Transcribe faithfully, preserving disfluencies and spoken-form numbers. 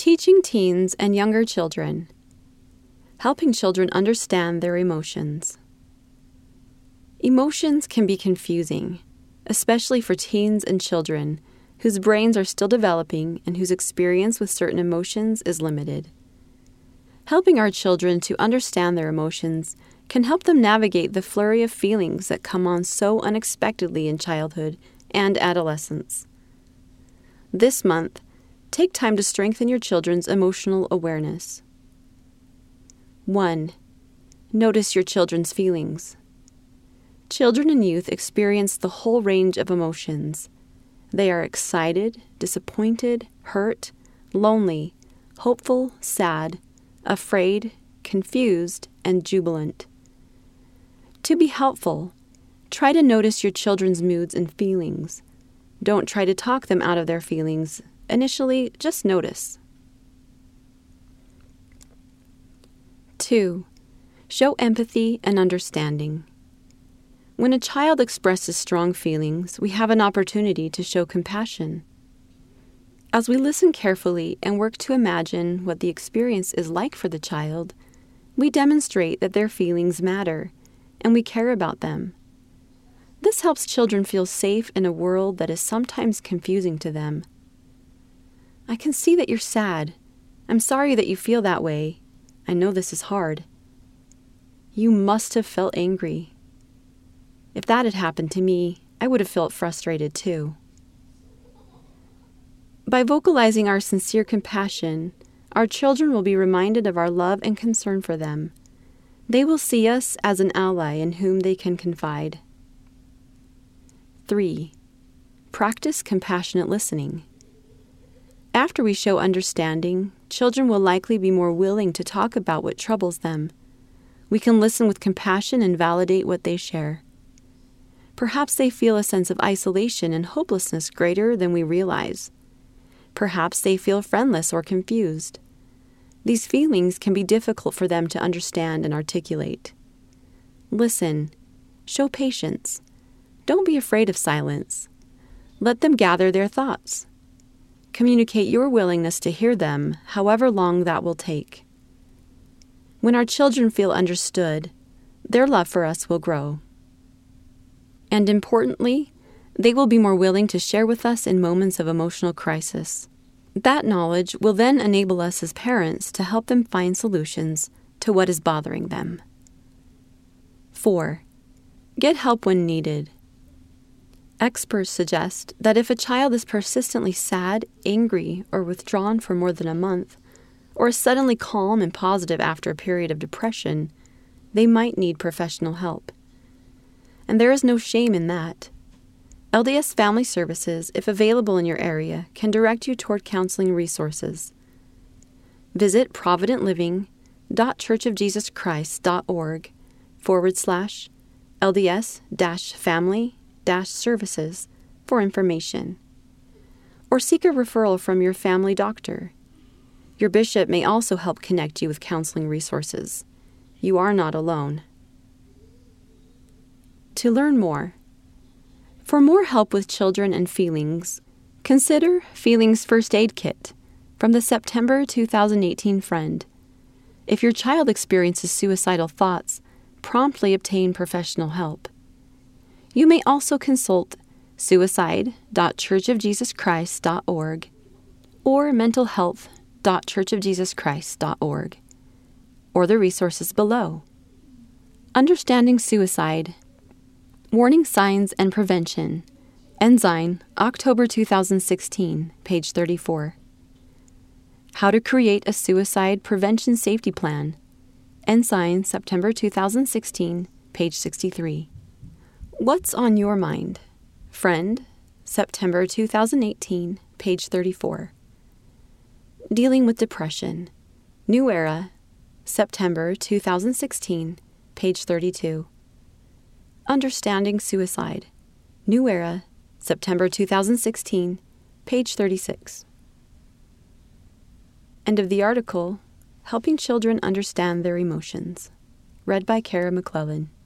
Teaching teens and younger children. Helping children understand their emotions. Emotions can be confusing, especially for teens and children whose brains are still developing and whose experience with certain emotions is limited. Helping our children to understand their emotions can help them navigate the flurry of feelings that come on so unexpectedly in childhood and adolescence. This month, take time to strengthen your children's emotional awareness. one. Notice your children's feelings. Children and youth experience the whole range of emotions. They are excited, disappointed, hurt, lonely, hopeful, sad, afraid, confused, and jubilant. To be helpful, try to notice your children's moods and feelings. Don't try to talk them out of their feelings. Initially, just notice. two. Show empathy and understanding. When a child expresses strong feelings, we have an opportunity to show compassion. As we listen carefully and work to imagine what the experience is like for the child, we demonstrate that their feelings matter and we care about them. This helps children feel safe in a world that is sometimes confusing to them. I can see that you're sad. I'm sorry that you feel that way. I know this is hard. You must have felt angry. If that had happened to me, I would have felt frustrated too. By vocalizing our sincere compassion, our children will be reminded of our love and concern for them. They will see us as an ally in whom they can confide. three. Practice compassionate listening. After we show understanding, children will likely be more willing to talk about what troubles them. We can listen with compassion and validate what they share. Perhaps they feel a sense of isolation and hopelessness greater than we realize. Perhaps they feel friendless or confused. These feelings can be difficult for them to understand and articulate. Listen. Show patience. Don't be afraid of silence. Let them gather their thoughts. Communicate your willingness to hear them, however long that will take. When our children feel understood, their love for us will grow. And importantly, they will be more willing to share with us in moments of emotional crisis. That knowledge will then enable us as parents to help them find solutions to what is bothering them. four. Get help when needed. Experts suggest that if a child is persistently sad, angry, or withdrawn for more than a month, or is suddenly calm and positive after a period of depression, they might need professional help. And there is no shame in that. L D S Family Services, if available in your area, can direct you toward counseling resources. Visit providentliving.churchofjesuschrist.org forward slash LDS dash family dash services for information. Or seek a referral from your family doctor. Your bishop may also help connect you with counseling resources. You are not alone. To learn more. For more help with children and feelings, consider Feelings First Aid Kit from the September two thousand eighteen Friend. If your child experiences suicidal thoughts, promptly obtain professional help. You may also consult suicide dot church of jesus christ dot org or mental health dot church of jesus christ dot org, or the resources below. Understanding Suicide. Warning Signs and Prevention. Ensign, October two thousand sixteen, page thirty-four. How to Create a Suicide Prevention Safety Plan. Ensign, September two thousand sixteen, page sixty-three. What's on Your Mind? Friend, September two thousand eighteen, page thirty-four. Dealing with Depression. New Era, September two thousand sixteen, page thirty-two. Understanding Suicide. New Era, September two thousand sixteen, page thirty-six. End of the article, Helping Children Understand Their Emotions. Read by Kara McClellan.